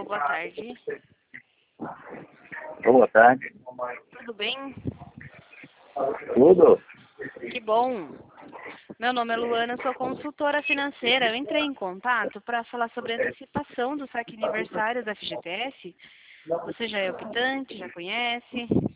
boa tarde. Boa tarde. Tudo bem? Tudo? Que bom. Meu nome é Luana, sou consultora financeira. Eu entrei em contato para falar sobre a antecipação do saque aniversário da FGTS. Você já é optante, já conhece?